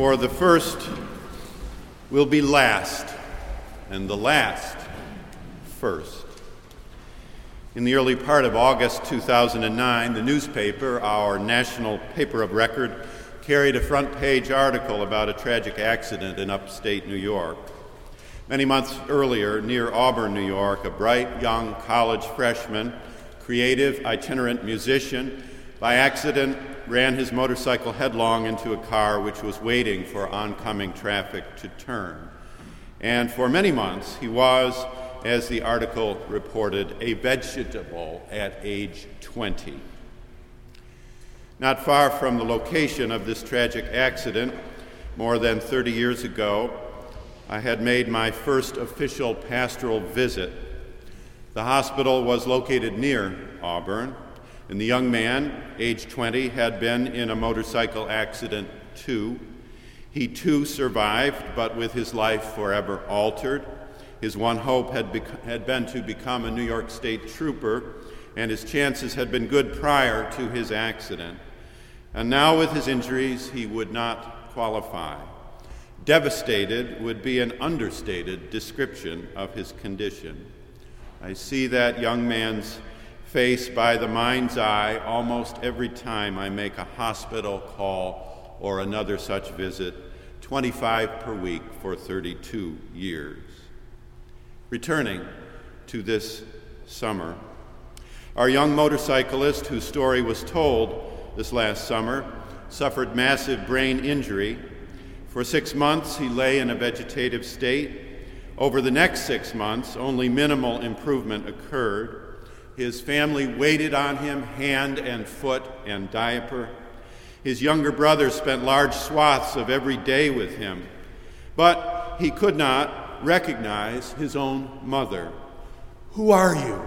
For the first will be last, and the last first. In the early part of August 2009, the newspaper, our national paper of record, carried a front-page article about a tragic accident in upstate New York. Many months earlier, near Auburn, New York, a bright young college freshman, creative, itinerant musician, by accident ran his motorcycle headlong into a car which was waiting for oncoming traffic to turn. And for many months, he was, as the article reported, a vegetable at age 20. Not far from the location of this tragic accident, more than 30 years ago, I had made my first official pastoral visit. The hospital was located near Auburn, and the young man, age 20, had been in a motorcycle accident too. He too survived, but with his life forever altered. His one hope had been to become a New York State trooper, and his chances had been good prior to his accident. And now with his injuries, he would not qualify. Devastated would be an understated description of his condition. I see that young man's face by the mind's eye almost every time I make a hospital call or another such visit, 25 per week for 32 years. Returning to this summer, our young motorcyclist, whose story was told this last summer, suffered massive brain injury. For 6 months, he lay in a vegetative state. Over the next 6 months, only minimal improvement occurred. His family waited on him, hand and foot and diaper. His younger brother spent large swaths of every day with him, but he could not recognize his own mother. "Who are you?"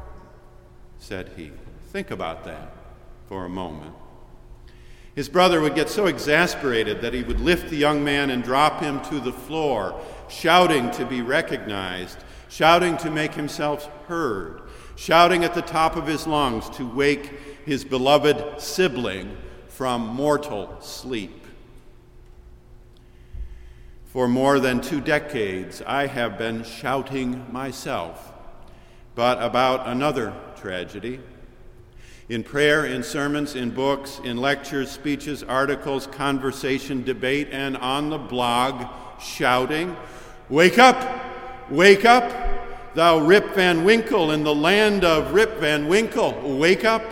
said he. Think about that for a moment. His brother would get so exasperated that he would lift the young man and drop him to the floor, shouting to be recognized, shouting to make himself heard, shouting at the top of his lungs to wake his beloved sibling from mortal sleep. For more than 2 decades, I have been shouting myself, but about another tragedy. In prayer, in sermons, in books, in lectures, speeches, articles, conversation, debate, and on the blog, shouting, "Wake up! Wake up! Thou Rip Van Winkle in the land of Rip Van Winkle, wake up!"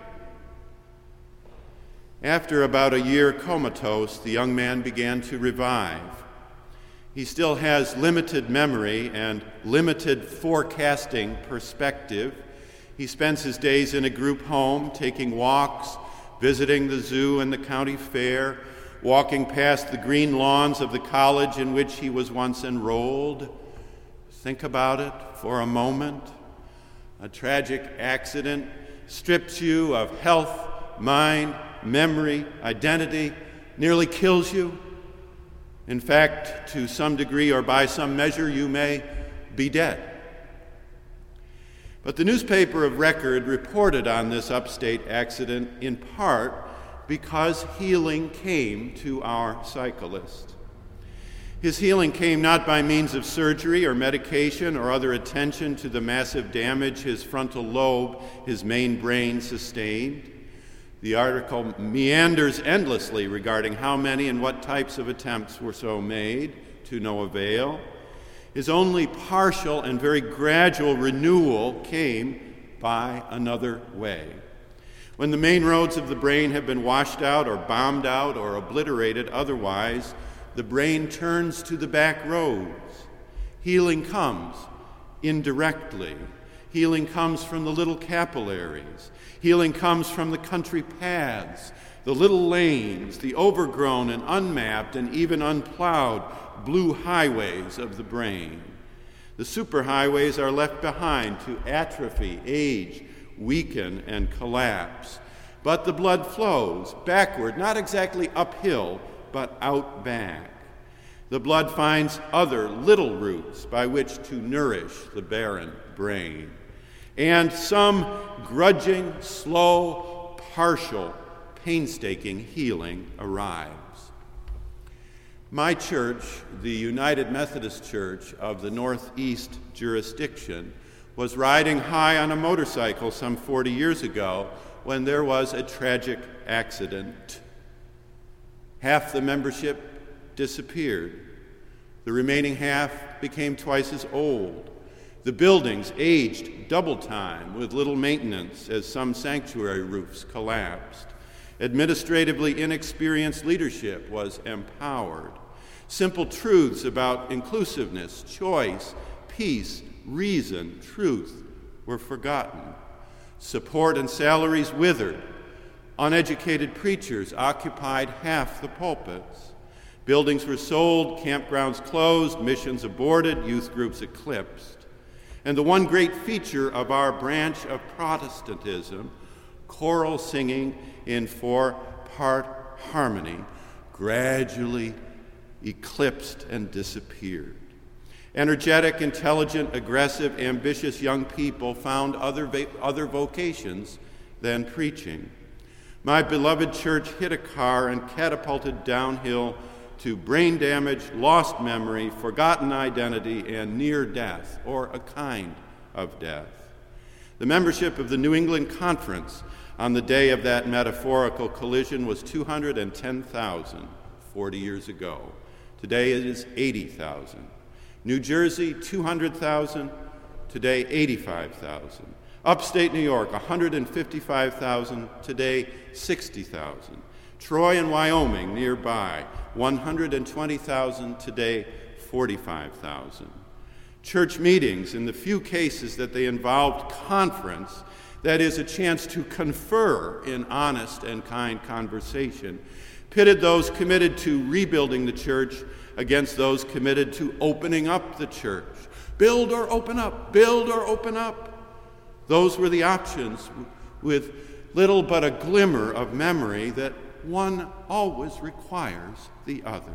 After about a year comatose, the young man began to revive. He still has limited memory and limited forecasting perspective. He spends his days in a group home, taking walks, visiting the zoo and the county fair, walking past the green lawns of the college in which he was once enrolled. Think about it for a moment. A tragic accident strips you of health, mind, memory, identity, nearly kills you. In fact, to some degree or by some measure, you may be dead. But the newspaper of record reported on this upstate accident in part because healing came to our cyclist. His healing came not by means of surgery or medication or other attention to the massive damage his frontal lobe, his main brain, sustained. The article meanders endlessly regarding how many and what types of attempts were so made, to no avail. His only partial and very gradual renewal came by another way. When the main roads of the brain have been washed out or bombed out or obliterated otherwise, the brain turns to the back roads. Healing comes indirectly. Healing comes from the little capillaries. Healing comes from the country paths, the little lanes, the overgrown and unmapped and even unplowed blue highways of the brain. The superhighways are left behind to atrophy, age, weaken, and collapse. But the blood flows backward, not exactly uphill, but out back. The blood finds other little routes by which to nourish the barren brain. And some grudging, slow, partial, painstaking healing arrives. My church, the United Methodist Church of the Northeast jurisdiction, was riding high on a motorcycle some 40 years ago when there was a tragic accident. Half the membership disappeared. The remaining half became twice as old. The buildings aged double time with little maintenance as some sanctuary roofs collapsed. Administratively inexperienced leadership was empowered. Simple truths about inclusiveness, choice, peace, reason, truth were forgotten. Support and salaries withered. Uneducated preachers occupied half the pulpits. Buildings were sold, campgrounds closed, missions aborted, youth groups eclipsed. And the one great feature of our branch of Protestantism, choral singing in four-part harmony, gradually eclipsed and disappeared. Energetic, intelligent, aggressive, ambitious young people found other vocations than preaching. My beloved church hit a car and catapulted downhill to brain damage, lost memory, forgotten identity, and near death, or a kind of death. The membership of the New England Conference on the day of that metaphorical collision was 210,000 40 years ago. Today it is 80,000. New Jersey, 200,000. Today, 85,000. Upstate New York, 155,000. Today, 60,000. Troy and Wyoming, nearby, 120,000. Today, 45,000. Church meetings, in the few cases that they involved conference, that is, a chance to confer in honest and kind conversation, pitted those committed to rebuilding the church against those committed to opening up the church. Build or open up, build or open up. Those were the options, with little but a glimmer of memory that one always requires the other.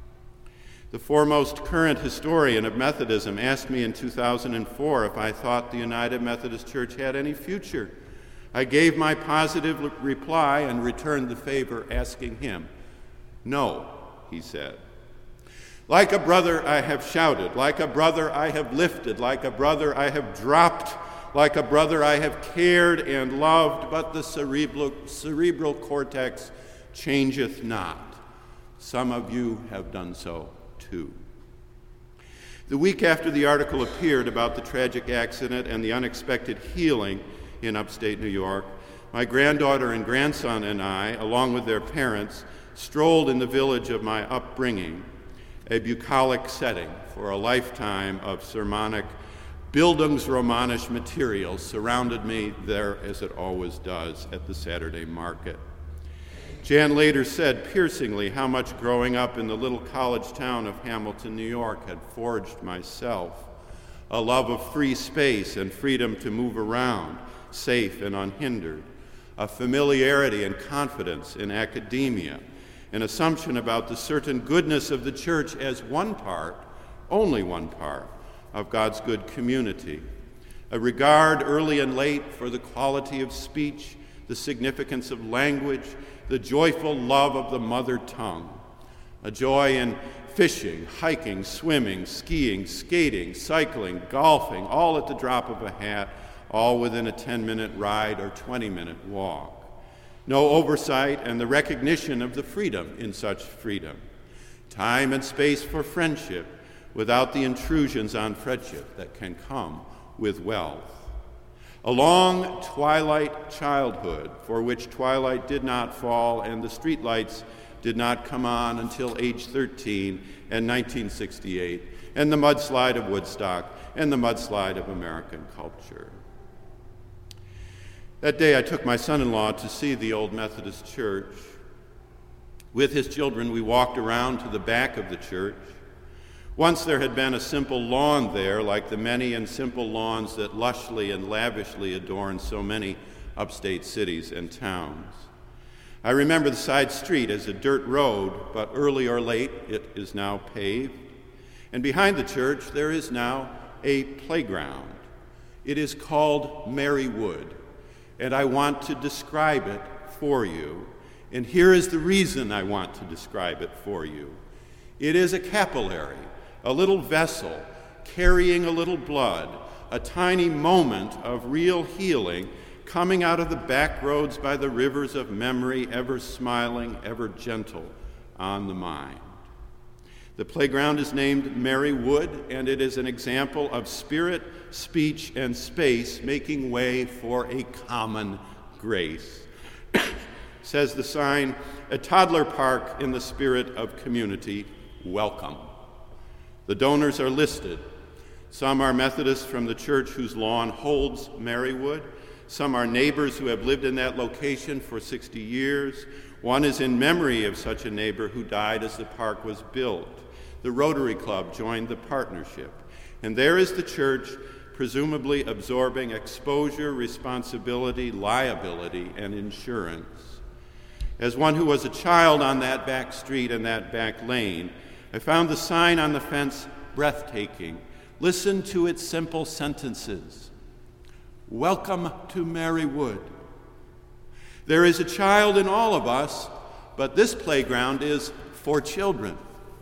The foremost current historian of Methodism asked me in 2004 if I thought the United Methodist Church had any future. I gave my positive reply and returned the favor, asking him. No, he said. Like a brother I have shouted, like a brother I have lifted, like a brother I have dropped, like a brother I have cared and loved, but the cerebral cortex changeth not. Some of you have done so too. The week after the article appeared about the tragic accident and the unexpected healing in upstate New York, my granddaughter and grandson and I, along with their parents, strolled in the village of my upbringing, a bucolic setting for a lifetime of sermonic Bildungsromanisch material surrounded me there, as it always does, at the Saturday market. Jan later said piercingly how much growing up in the little college town of Hamilton, New York, had forged myself. A love of free space and freedom to move around, safe and unhindered. A familiarity and confidence in academia. An assumption about the certain goodness of the church as one part, only one part, of God's good community. A regard early and late for the quality of speech, the significance of language, the joyful love of the mother tongue. A joy in fishing, hiking, swimming, skiing, skating, cycling, golfing, all at the drop of a hat, all within a 10-minute ride or 20-minute walk. No oversight and the recognition of the freedom in such freedom. Time and space for friendship without the intrusions on friendship that can come with wealth. A long twilight childhood for which twilight did not fall and the streetlights did not come on until age 13 and 1968, and the mudslide of Woodstock and the mudslide of American culture. That day I took my son-in-law to see the old Methodist church. With his children, we walked around to the back of the church. Once there had been a simple lawn there, like the many and simple lawns that lushly and lavishly adorn so many upstate cities and towns. I remember the side street as a dirt road, but early or late it is now paved. And behind the church there is now a playground. It is called Marywood, and I want to describe it for you. And here is the reason I want to describe it for you. It is a capillary, a little vessel carrying a little blood, a tiny moment of real healing coming out of the back roads by the rivers of memory, ever smiling, ever gentle on the mind. The playground is named Mary Wood, and it is an example of spirit, speech, and space making way for a common grace. Says the sign, a toddler park in the spirit of community, welcome. The donors are listed. Some are Methodists from the church whose lawn holds Mary Wood. Some are neighbors who have lived in that location for 60 years. One is in memory of such a neighbor who died as the park was built. The Rotary Club joined the partnership. And there is the church, presumably absorbing exposure, responsibility, liability, and insurance. As one who was a child on that back street and that back lane, I found the sign on the fence breathtaking. Listen to its simple sentences. Welcome to Mary Wood. There is a child in all of us, but this playground is for children.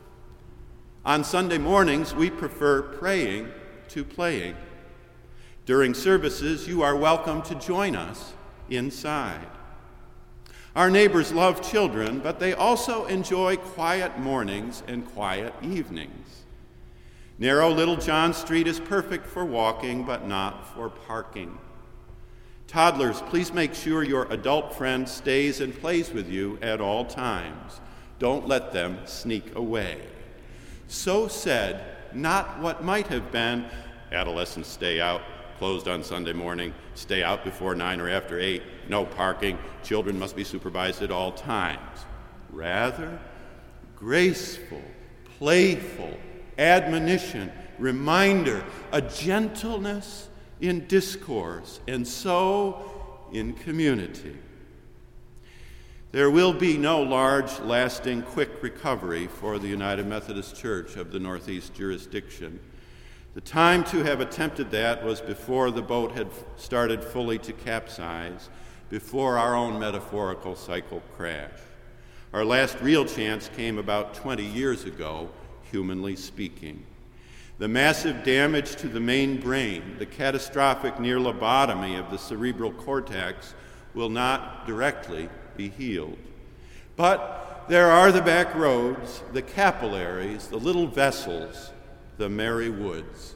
On Sunday mornings, we prefer praying to playing. During services, you are welcome to join us inside. Our neighbors love children, but they also enjoy quiet mornings and quiet evenings. Narrow Little John Street is perfect for walking, but not for parking. Toddlers, please make sure your adult friend stays and plays with you at all times. Don't let them sneak away. So said, not what might have been, adolescents stay out, closed on Sunday morning, stay out before 9 or after 8, no parking, children must be supervised at all times. Rather, graceful, playful, admonition, reminder, a gentleness in discourse, and so in community. There will be no large, lasting, quick recovery for the United Methodist Church of the Northeast jurisdiction. The time to have attempted that was before the boat had started fully to capsize, before our own metaphorical cycle crash. Our last real chance came about 20 years ago, humanly speaking. The massive damage to the main brain, the catastrophic near lobotomy of the cerebral cortex, will not directly be healed. But there are the back roads, the capillaries, the little vessels, the Mary Woods.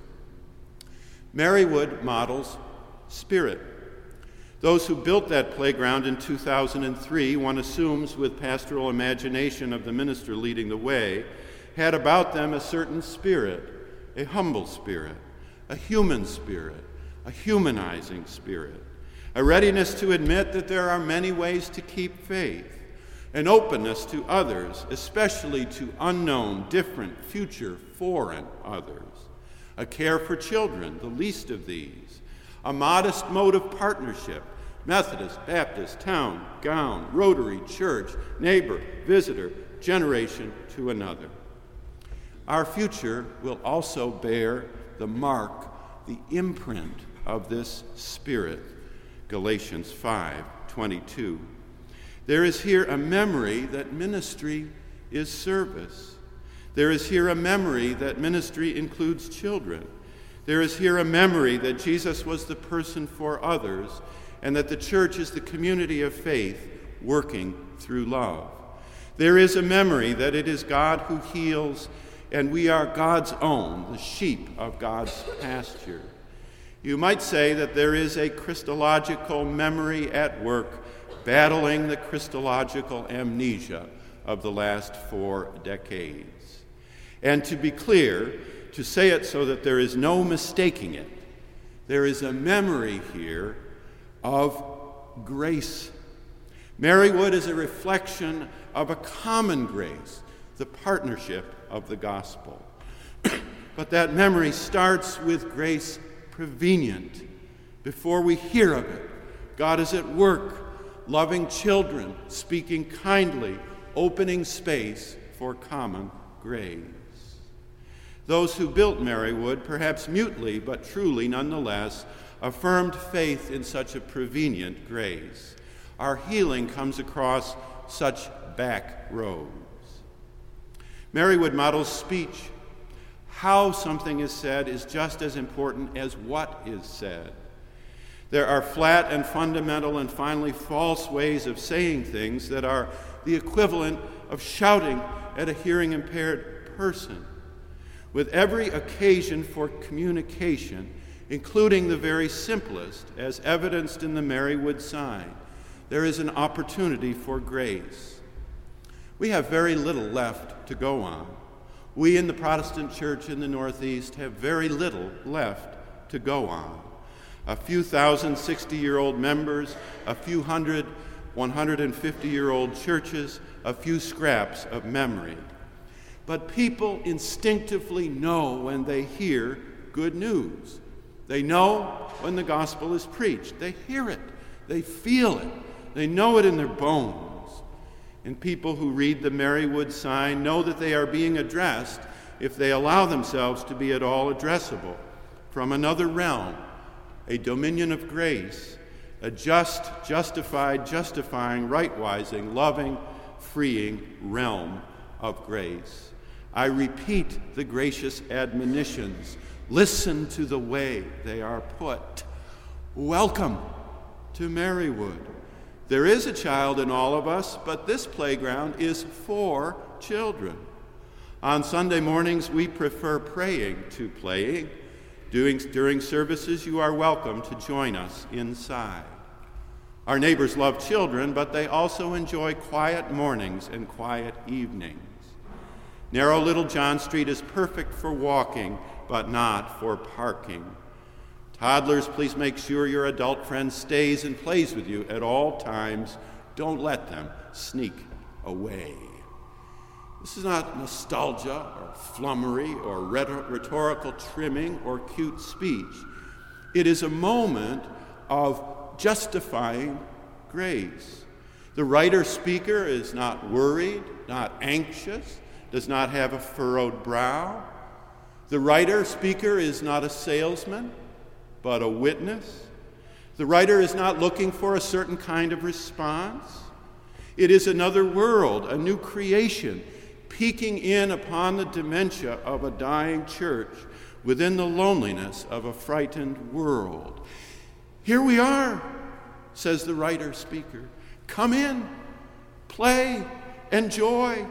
Mary Wood models spirit. Those who built that playground in 2003, one assumes with pastoral imagination of the minister leading the way, had about them a certain spirit, a humble spirit, a human spirit, a humanizing spirit, a readiness to admit that there are many ways to keep faith, an openness to others, especially to unknown, different, future, foreign others, a care for children, the least of these, a modest mode of partnership, Methodist, Baptist, town, gown, Rotary, church, neighbor, visitor, generation to another. Our future will also bear the mark, the imprint of this spirit. Galatians 5:22. There is here a memory that ministry is service. There is here a memory that ministry includes children. There is here a memory that Jesus was the person for others and that the church is the community of faith working through love. There is a memory that it is God who heals and we are God's own, the sheep of God's pasture. You might say that there is a Christological memory at work battling the Christological amnesia of the last 4 decades. And to be clear, to say it so that there is no mistaking it, there is a memory here of grace. Mary Wood is a reflection of a common grace, the partnership of the gospel. But that memory starts with grace prevenient. Before we hear of it, God is at work, loving children, speaking kindly, opening space for common grace. Those who built Mary Wood, perhaps mutely but truly nonetheless, affirmed faith in such a prevenient grace. Our healing comes across such back roads. Marywood models speech. How something is said is just as important as what is said. There are flat and fundamental and finally false ways of saying things that are the equivalent of shouting at a hearing-impaired person. With every occasion for communication, including the very simplest, as evidenced in the Marywood sign, there is an opportunity for grace. We have very little left to go on. We in the Protestant Church in the Northeast have very little left to go on. A few thousand 60-year-old members, a few hundred 150-year-old churches, a few scraps of memory. But people instinctively know when they hear good news. They know when the gospel is preached. They hear it. They feel it. They know it in their bones. And people who read the Marywood sign know that they are being addressed if they allow themselves to be at all addressable from another realm, a dominion of grace, a just, justified, justifying, right-wising, loving, freeing realm of grace. I repeat the gracious admonitions. Listen to the way they are put. Welcome to Marywood. There is a child in all of us, but this playground is for children. On Sunday mornings, we prefer praying to playing. During services, you are welcome to join us inside. Our neighbors love children, but they also enjoy quiet mornings and quiet evenings. Narrow Little John Street is perfect for walking, but not for parking. Toddlers, please make sure your adult friend stays and plays with you at all times. Don't let them sneak away. This is not nostalgia or flummery or rhetorical trimming or cute speech. It is a moment of justifying grace. The writer-speaker is not worried, not anxious, does not have a furrowed brow. The writer-speaker is not a salesman, but a witness. The writer is not looking for a certain kind of response. It is another world, a new creation, peeking in upon the dementia of a dying church within the loneliness of a frightened world. Here we are, says the writer-speaker. Come in, play, enjoy.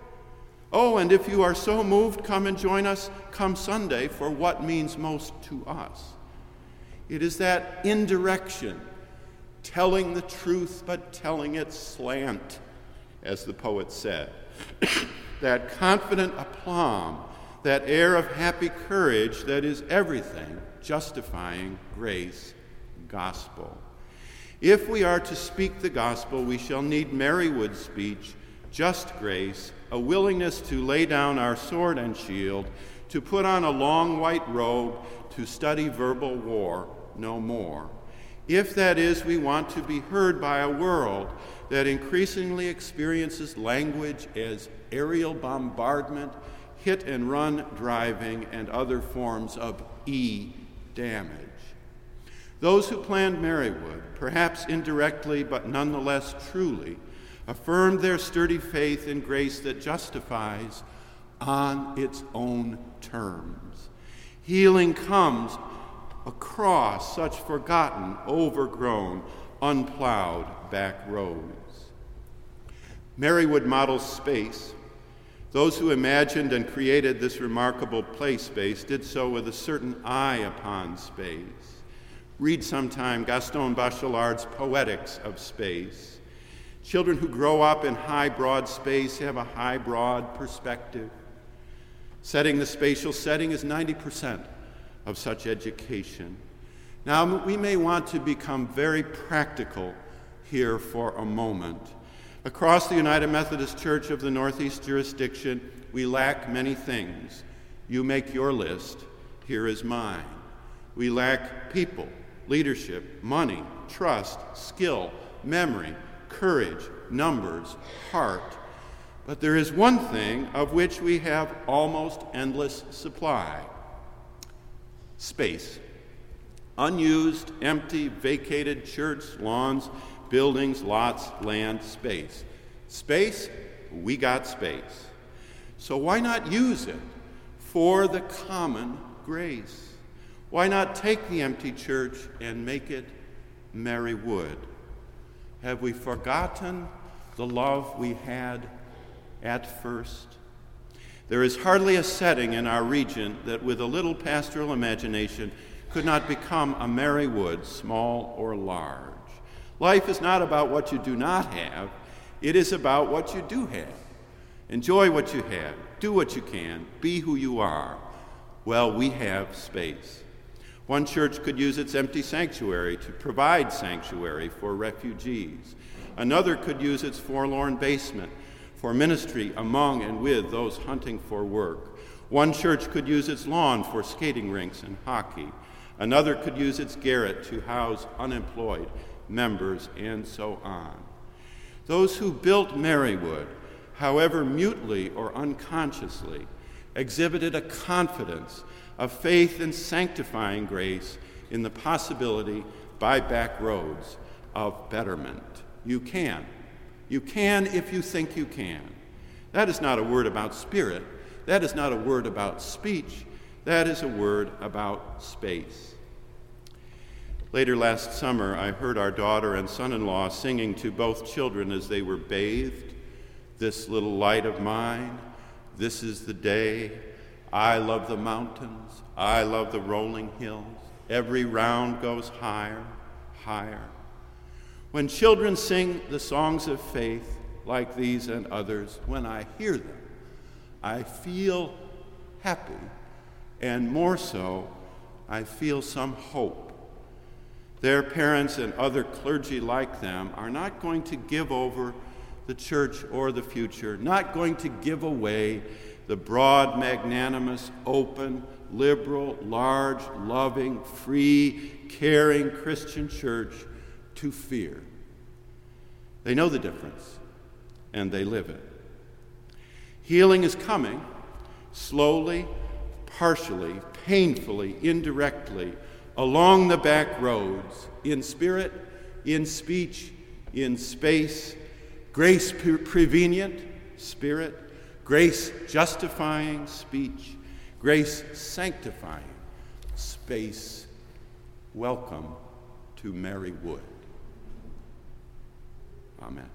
Oh, and if you are so moved, come and join us come Sunday for what means most to us. It is that indirection, telling the truth but telling it slant, as the poet said. That confident aplomb, that air of happy courage that is everything justifying grace, gospel. If we are to speak the gospel, we shall need Marywood speech, just grace, a willingness to lay down our sword and shield, to put on a long white robe, to study verbal war no more. If that is, we want to be heard by a world that increasingly experiences language as aerial bombardment, hit-and-run driving, and other forms of damage. Those who planned Marywood, perhaps indirectly but nonetheless truly, affirmed their sturdy faith in grace that justifies on its own terms. Healing comes across such forgotten, overgrown, unplowed back roads. Marywood models space. Those who imagined and created this remarkable play space did so with a certain eye upon space. Read sometime Gaston Bachelard's Poetics of Space. Children who grow up in high, broad space have a high, broad perspective. Setting the spatial setting is 90% of such education. Now, we may want to become very practical here for a moment. Across the United Methodist Church of the Northeast jurisdiction, we lack many things. You make your list. Here is mine. We lack people, leadership, money, trust, skill, memory, courage, numbers, heart. But there is one thing of which we have almost endless supply: space. Unused, empty, vacated church, lawns, buildings, lots, land, space. Space, we got space. So why not use it for the common grace? Why not take the empty church and make it merry wood? Have we forgotten the love we had at first? There is hardly a setting in our region that with a little pastoral imagination could not become a merry wood, small or large. Life is not about what you do not have, it is about what you do have. Enjoy what you have, do what you can, be who you are. Well, we have space. One church could use its empty sanctuary to provide sanctuary for refugees. Another could use its forlorn basement for ministry among and with those hunting for work. One church could use its lawn for skating rinks and hockey. Another could use its garret to house unemployed members, and so on. Those who built Marywood, however mutely or unconsciously, exhibited a confidence, a faith in sanctifying grace in the possibility by back roads of betterment. You can. You can if you think you can. That is not a word about spirit. That is not a word about speech. That is a word about space. Later last summer, I heard our daughter and son-in-law singing to both children as they were bathed, "This little light of mine, this is the day. I love the mountains, I love the rolling hills. Every round goes higher, higher." When children sing the songs of faith like these and others, when I hear them, I feel happy, and more so, I feel some hope. Their parents and other clergy like them are not going to give over the church or the future, not going to give away the broad, magnanimous, open, liberal, large, loving, free, caring Christian church to fear. They know the difference, and they live it. Healing is coming, slowly, partially, painfully, indirectly, along the back roads, in spirit, in speech, in space, grace prevenient spirit, grace justifying speech, grace sanctifying space. Welcome to Marywood. Amen.